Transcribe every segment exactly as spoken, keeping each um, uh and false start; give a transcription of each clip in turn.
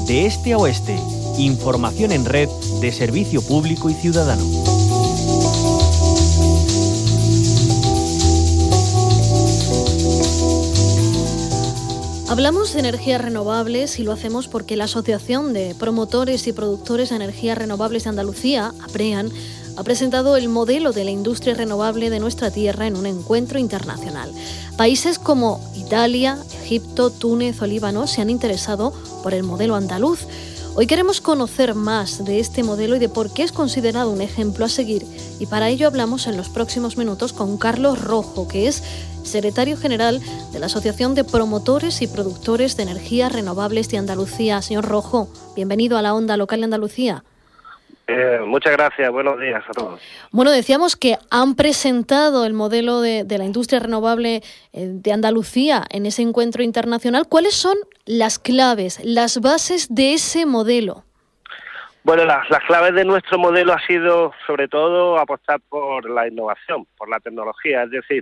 de este a oeste. Información en red de servicio público y ciudadano. Hablamos de energías renovables y lo hacemos porque la Asociación de Promotores y Productores de Energías Renovables de Andalucía, APREAN, ha presentado el modelo de la industria renovable de nuestra tierra en un encuentro internacional. Países como Italia, Egipto, Túnez o Líbano se han interesado por el modelo andaluz. Hoy queremos conocer más de este modelo y de por qué es considerado un ejemplo a seguir, y para ello hablamos en los próximos minutos con Carlos Rojo, que es secretario general de la Asociación de Promotores y Productores de Energías Renovables de Andalucía. Señor Rojo, bienvenido a la Onda Local de Andalucía. Eh, muchas gracias, buenos días a todos. Bueno, decíamos que han presentado el modelo de, de la industria renovable eh, de Andalucía en ese encuentro internacional. ¿Cuáles son las claves, las bases de ese modelo? Bueno, las, las claves de nuestro modelo ha sido sobre todo apostar por la innovación, por la tecnología, es decir,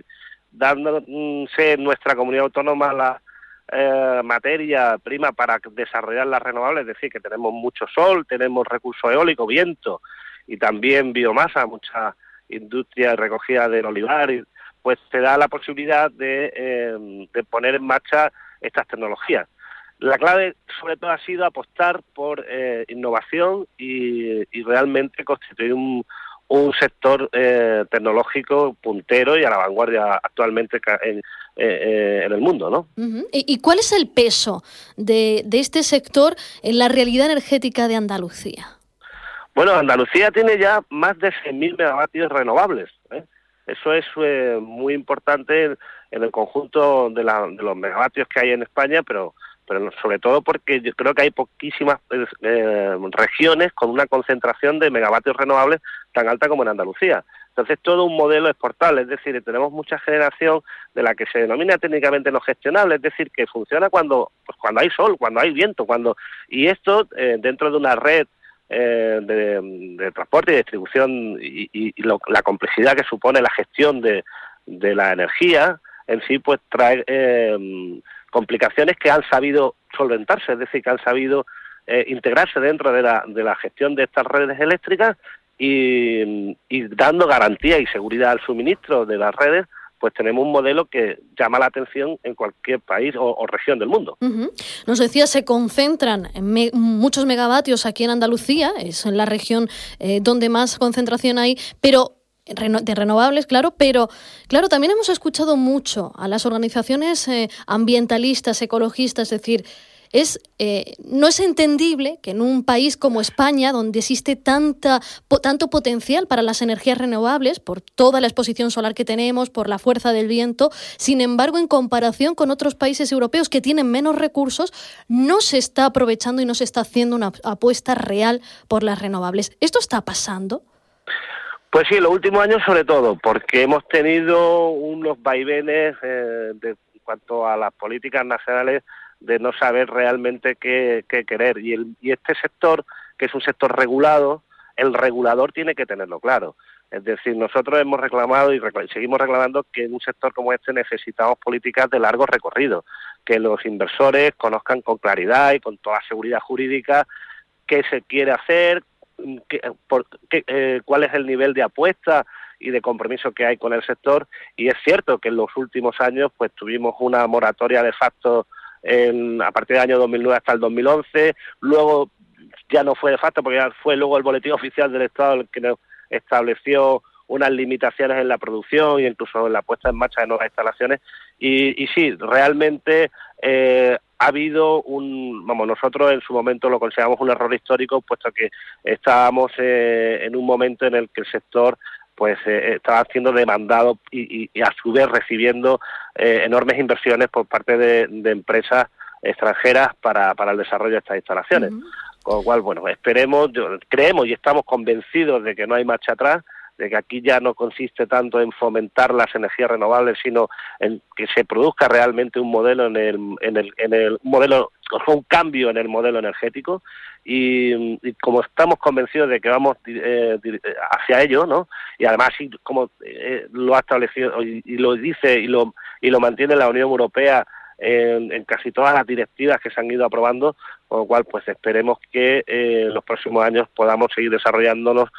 dándose en nuestra comunidad autónoma la eh, materia prima para desarrollar las renovables, es decir, que tenemos mucho sol, tenemos recursos eólicos, viento y también biomasa, mucha industria de recogida del olivar, y, pues te da la posibilidad de, eh, de poner en marcha estas tecnologías. La clave sobre todo ha sido apostar por eh, innovación y, y realmente constituir un un sector eh, tecnológico puntero y a la vanguardia actualmente en, eh, en el mundo, ¿no? Uh-huh. ¿Y, ¿Y cuál es el peso de, de este sector en la realidad energética de Andalucía? Bueno, Andalucía tiene ya más de seis mil megavatios renovables, ¿eh? Eso es eh, muy importante en, en el conjunto de, la, de los megavatios que hay en España, pero pero sobre todo porque yo creo que hay poquísimas eh, regiones con una concentración de megavatios renovables tan alta como en Andalucía. Entonces, todo un modelo exportable, es decir, tenemos mucha generación de la que se denomina técnicamente no gestionable, es decir, que funciona cuando pues cuando hay sol, cuando hay viento, cuando y esto eh, dentro de una red eh, de, de transporte y distribución y, y, y lo, la complejidad que supone la gestión de, de la energía en sí, pues trae eh, complicaciones que han sabido solventarse, es decir, que han sabido eh, integrarse dentro de la, de la gestión de estas redes eléctricas y, y dando garantía y seguridad al suministro de las redes, pues tenemos un modelo que llama la atención en cualquier país o, o región del mundo. Uh-huh. Nos decía, se concentran en me- muchos megavatios aquí en Andalucía, es en la región eh, donde más concentración hay, pero de renovables, claro, pero claro, también hemos escuchado mucho a las organizaciones eh, ambientalistas, ecologistas, es decir, es eh, no es entendible que en un país como España, donde existe tanta po- tanto potencial para las energías renovables, por toda la exposición solar que tenemos, por la fuerza del viento, sin embargo, en comparación con otros países europeos que tienen menos recursos, no se está aprovechando y no se está haciendo una apuesta real por las renovables. ¿Esto está pasando? Pues sí, en los últimos años sobre todo, porque hemos tenido unos vaivenes eh, de, en cuanto a las políticas nacionales de no saber realmente qué, qué querer. Y, el, y este sector, que es un sector regulado, el regulador tiene que tenerlo claro. Es decir, nosotros hemos reclamado y reclam- seguimos reclamando que en un sector como este necesitamos políticas de largo recorrido, que los inversores conozcan con claridad y con toda seguridad jurídica qué se quiere hacer, qué, por, qué, eh, cuál es el nivel de apuesta y de compromiso que hay con el sector. Y es cierto que en los últimos años pues tuvimos una moratoria de facto en, a partir del año dos mil nueve hasta el dos mil once, luego ya no fue de facto porque ya fue luego el boletín oficial del Estado el que nos estableció unas limitaciones en la producción e incluso en la puesta en marcha de nuevas instalaciones y, y sí, realmente eh, ha habido un, vamos, nosotros en su momento lo consideramos un error histórico, puesto que estábamos eh, en un momento en el que el sector pues eh, estaba siendo demandado y, y, y a su vez recibiendo eh, enormes inversiones por parte de, de empresas extranjeras para, para el desarrollo de estas instalaciones. Uh-huh. Con lo cual, bueno, esperemos, creemos y estamos convencidos de que no hay marcha atrás, de que aquí ya no consiste tanto en fomentar las energías renovables, sino en que se produzca realmente un modelo en el, en el, en el modelo, un cambio en el modelo energético, y, y como estamos convencidos de que vamos eh, hacia ello, ¿no? Y además, como eh, lo ha establecido y, y lo dice y lo y lo mantiene la Unión Europea en, en casi todas las directivas que se han ido aprobando, con lo cual pues esperemos que eh, en los próximos años podamos seguir desarrollándonos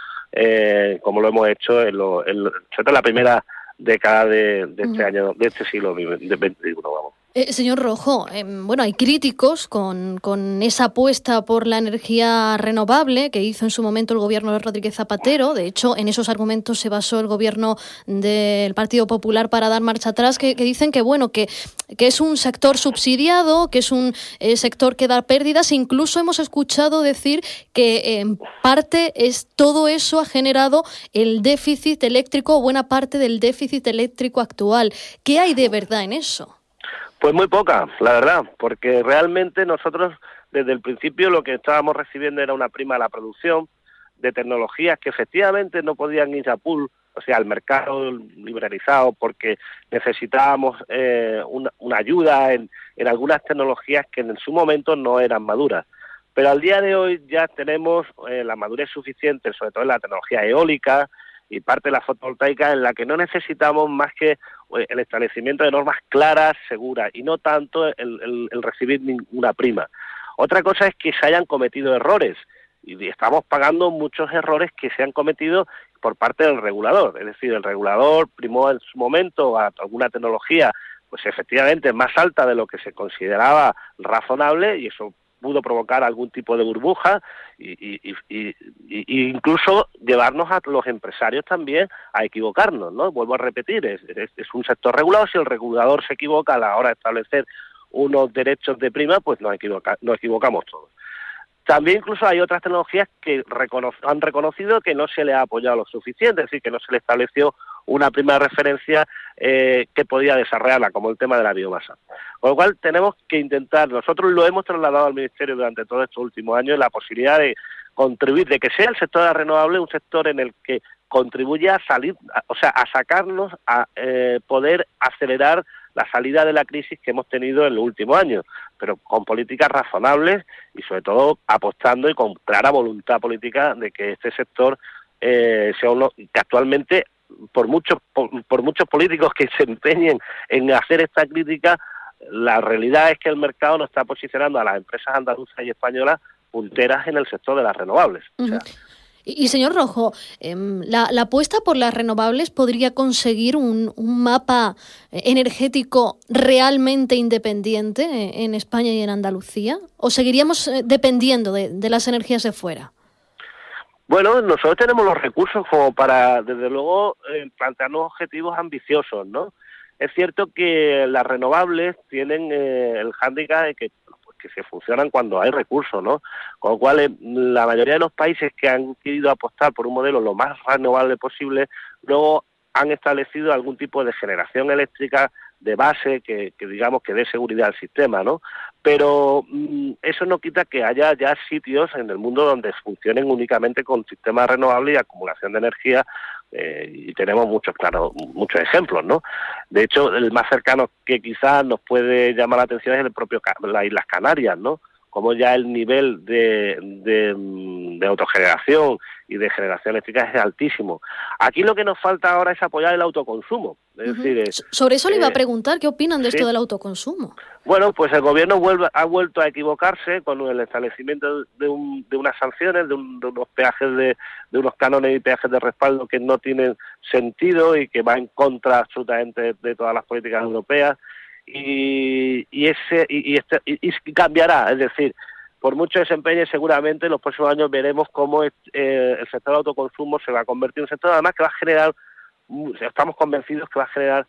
eh, como lo hemos hecho en, lo, en, lo, sobre todo en la primera década de, de este uh-huh. año, de este siglo veintiuno, vamos. Eh, señor Rojo, eh, bueno, hay críticos con, con esa apuesta por la energía renovable que hizo en su momento el gobierno de Rodríguez Zapatero. De hecho, en esos argumentos se basó el gobierno del Partido Popular para dar marcha atrás, que, que dicen que bueno que, que es un sector subsidiado, que es un eh, sector que da pérdidas. Incluso hemos escuchado decir que en parte es todo eso ha generado el déficit eléctrico o buena parte del déficit eléctrico actual. ¿Qué hay de verdad en eso? Pues muy poca, la verdad, porque realmente nosotros desde el principio lo que estábamos recibiendo era una prima a la producción de tecnologías que efectivamente no podían ir a pool, o sea, al mercado liberalizado, porque necesitábamos eh, una, una ayuda en, en algunas tecnologías que en su momento no eran maduras. Pero al día de hoy ya tenemos eh, la madurez suficiente, sobre todo en la tecnología eólica y parte de la fotovoltaica, en la que no necesitamos más que el establecimiento de normas claras, seguras, y no tanto el, el, el recibir ninguna prima. Otra cosa es que se hayan cometido errores, y estamos pagando muchos errores que se han cometido por parte del regulador. Es decir, el regulador primó en su momento a alguna tecnología, pues efectivamente más alta de lo que se consideraba razonable, y eso pudo provocar algún tipo de burbuja y, y, y, y, y incluso llevarnos a los empresarios también a equivocarnos, ¿no? Vuelvo a repetir, es, es, es un sector regulado. Si el regulador se equivoca a la hora de establecer unos derechos de prima, pues nos, equivoca, nos equivocamos todos. También incluso hay otras tecnologías que recono- han reconocido que no se le ha apoyado lo suficiente, es decir, que no se le estableció una prima de referencia eh, que podía desarrollarla, como el tema de la biomasa. Con lo cual tenemos que intentar, nosotros lo hemos trasladado al Ministerio durante todos estos últimos años, la posibilidad de contribuir, de que sea el sector de renovable un sector en el que contribuya a salir, a, o sea, a sacarnos, a eh, poder acelerar la salida de la crisis que hemos tenido en los últimos años, pero con políticas razonables y sobre todo apostando y con clara voluntad política de que este sector eh, sea uno que actualmente por muchos por, por muchos políticos que se empeñen en hacer esta crítica, la realidad es que el mercado no está posicionando a las empresas andaluzas y españolas punteras en el sector de las renovables. Uh-huh. O sea, Y, y señor Rojo, eh, la, la apuesta por las renovables podría conseguir un, un mapa energético realmente independiente en España y en Andalucía, ¿o seguiríamos dependiendo de, de las energías de fuera? Bueno, nosotros tenemos los recursos como para, desde luego, eh, plantearnos objetivos ambiciosos, ¿no? Es cierto que las renovables tienen eh, el hándicap de que que se funcionan cuando hay recursos, ¿no? Con lo cual, eh, la mayoría de los países que han querido apostar por un modelo lo más renovable posible, luego han establecido algún tipo de generación eléctrica de base que, que digamos que dé seguridad al sistema, ¿no? Pero mmm, eso no quita que haya ya sitios en el mundo donde funcionen únicamente con sistemas renovables y acumulación de energía, eh, y tenemos muchos, claro, muchos ejemplos, ¿no? De hecho, el más cercano que quizás nos puede llamar la atención es el propio las Islas Canarias, ¿no? Como ya el nivel de, de, de autogeneración y de generación eléctrica es altísimo. Aquí lo que nos falta ahora es apoyar el autoconsumo. Es uh-huh. decir, eh, sobre eso le iba a preguntar, ¿qué opinan de ¿sí? esto del autoconsumo? Bueno, pues el gobierno vuelve, ha vuelto a equivocarse con el establecimiento de, un, de unas sanciones, de, un, de unos peajes, de, de unos cánones y peajes de respaldo que no tienen sentido y que va en contra absolutamente de, de todas las políticas europeas. Y, y ese y, y, este, y, y cambiará, es decir, por mucho desempeño seguramente en los próximos años veremos cómo es, eh, el sector de autoconsumo se va a convertir en un sector además que va a generar, estamos convencidos que va a generar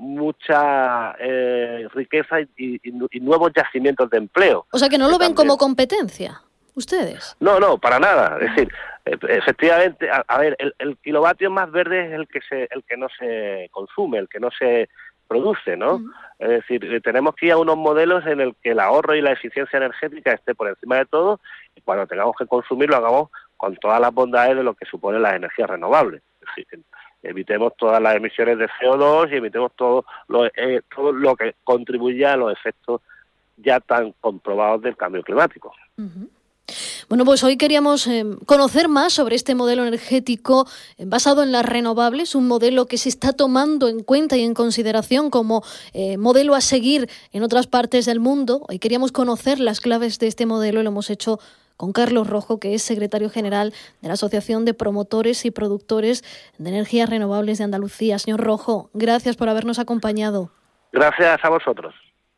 mucha eh, riqueza y, y, y nuevos yacimientos de empleo. O sea que no lo ven como competencia, ¿ustedes? No, no, para nada. Es decir, efectivamente, a, a ver, el, el kilovatio más verde es el que se, el que no se consume, el que no se produce, ¿no? Uh-huh. Es decir, tenemos que ir a unos modelos en el que el ahorro y la eficiencia energética esté por encima de todo, y cuando tengamos que consumir lo hagamos con todas las bondades de lo que suponen las energías renovables. Es decir, evitemos todas las emisiones de C O dos y evitemos todo lo, eh, todo lo que contribuya a los efectos ya tan comprobados del cambio climático. Uh-huh. Bueno, pues hoy queríamos eh, conocer más sobre este modelo energético eh, basado en las renovables, un modelo que se está tomando en cuenta y en consideración como eh, modelo a seguir en otras partes del mundo. Hoy queríamos conocer las claves de este modelo y lo hemos hecho con Carlos Rojo, que es secretario general de la Asociación de Promotores y Productores de Energías Renovables de Andalucía. Señor Rojo, gracias por habernos acompañado. Gracias a vosotros.